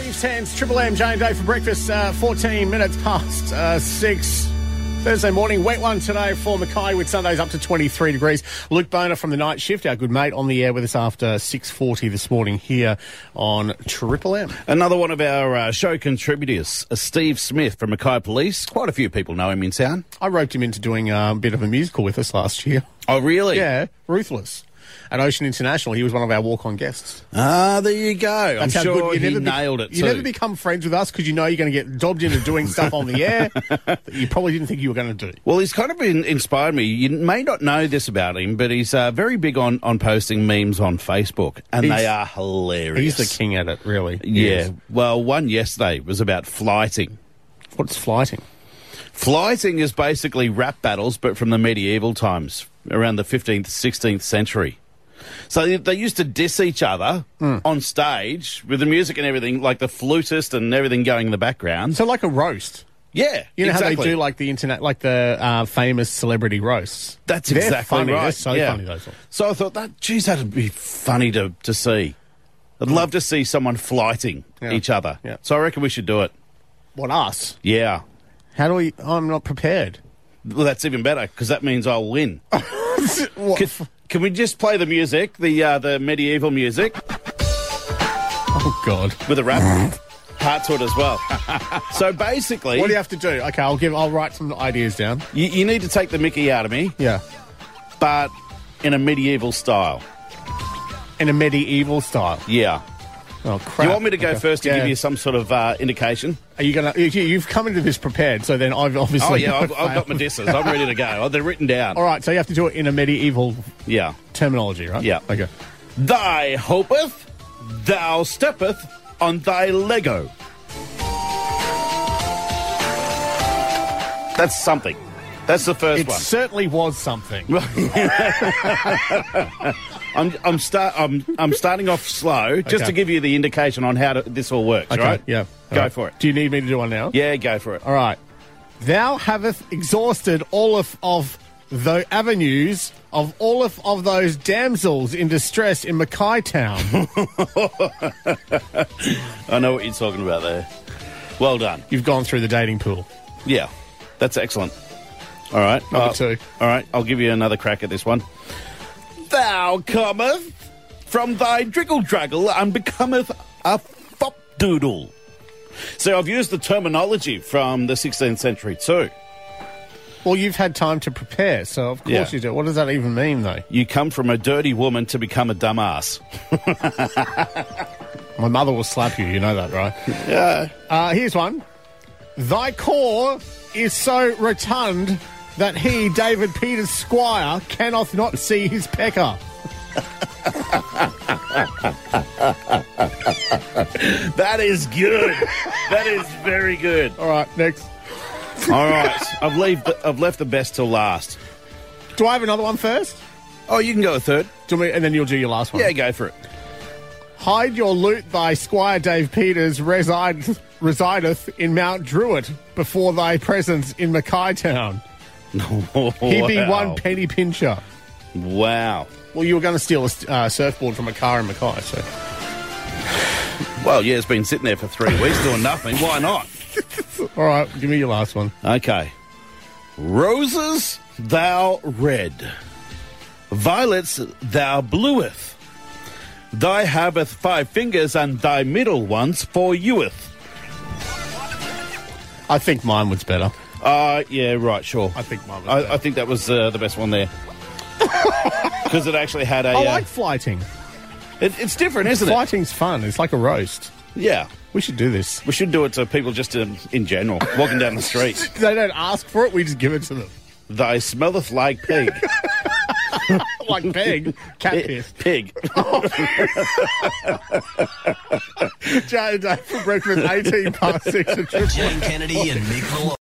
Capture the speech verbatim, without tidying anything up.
Steve's Hands, Triple M, Jane Day for breakfast, uh, fourteen minutes past uh, six. Thursday morning, wet one today for Mackay with Sundays up to twenty-three degrees. Luke Boner from the night shift, our good mate, on the air with us after six forty this morning here on Triple M. Another one of our uh, show contributors, uh, Steve Smith from Mackay Police. Quite a few people know him in town. I roped him into doing uh, a bit of a musical with us last year. Oh, really? Yeah, Ruthless. At Ocean International, he was one of our walk-on guests. Ah, there you go. That's I'm how sure good. You he never be- nailed it You too. never become friends with us because you know you're going to get dobbed into doing stuff on the air that you probably didn't think you were going to do. Well, he's kind of been inspired me. You may not know this about him, but he's uh, very big on, on posting memes on Facebook, and He's- they are hilarious. He's the king at it, really. He Yeah. is. Well, one yesterday was about flighting. What's flighting? Flighting is basically rap battles, but from the medieval times, around the fifteenth, sixteenth century. So they, they used to diss each other Mm. on stage with the music and everything, like the flutist and everything going in the background. So like a roast. Yeah, You know how exactly. they do like the internet, like the uh, famous celebrity roasts? That's They're exactly funny. right. They're so yeah. funny, those ones. So I thought that, geez, that'd be funny to, to see. I'd love to see someone flighting Yeah. each other. Yeah. So I reckon we should do it. What, us? Yeah. How do we... I'm not prepared. Well, that's even better, because that means I'll win. What? Can, can we just play the music, the uh, the medieval music, Oh, God. with a rap part to it as well? So basically, What do you have to do? Okay, I'll give. I'll write some ideas down. you, you need to take the mickey out of me, Yeah. but in a medieval style. In a medieval style. Yeah. Oh, crap. Do you want me to go Okay. first to Yeah. give you some sort of uh, indication? Are you going to... You've come into this prepared, so then I've obviously... Oh, yeah, I've, not I've got my failed. disses. I'm ready to go. Oh, they're written down. All right, so you have to do it in a medieval Yeah. terminology, right? Yeah. Okay. Thy hopeth, thou steppeth on thy Lego. That's something. That's the first It one. certainly was something. I'm I'm start I'm I'm starting off slow just Okay. to give you the indication on how to, this all works. Okay, Right? yeah. Go All right. for it. Do you need me to do one now? Yeah, go for it. All right. Thou haveth exhausted all of, of the avenues of all of, of those damsels in distress in Mackay Town. I know what you're talking about there. Well done. You've gone through the dating pool. Yeah, that's excellent. All right. Number uh, two. All right, I'll give you another crack at this one. Thou cometh from thy driggle-draggle and becometh a fop-doodle. So I've used the terminology from the sixteenth century too. Well, you've had time to prepare, so of course Yeah. you do. What does that even mean, though? You come from a dirty woman to become a dumbass. My mother will slap you, you know that, right? Yeah. Uh, here's one. Thy core is so rotund that he, David Peters Squire, cannot not see his pecker. That is good. That is very good. All right, next. All right, I've left the, I've left the best till last. Do I have another one first? Oh, you can go a third. Do me, and then you'll do your last one. Yeah, go for it. Hide your loot, thy Squire Dave Peters reside, resideth in Mount Druitt before thy presence in Mackay Town. He be Wow. one penny pincher. Wow. Well, you were going to steal a uh, surfboard from a car in Mackay, so... Well, yeah, it's been sitting there for three weeks doing nothing. Why not? All right, give me your last one. Okay. Roses thou red, violets thou blueth. Thy haveth five fingers, and thy middle ones for youth. I think mine was better. Uh, yeah, right, sure. I think mine was I, better. I think that was uh, the best one there. Because it actually had a... I uh, like flighting. it, it's different, isn't it? Flighting's fun. It's like a roast. Yeah. We should do this. We should do it to people just in, in general, walking down the street. They don't ask for it, we just give it to them. Thy smelleth like pig. Like pig. Cat Pi- piss. Pig. Jay and Dave for breakfast, eighteen past six. at Triple M. Jane Kennedy and Mick Malone.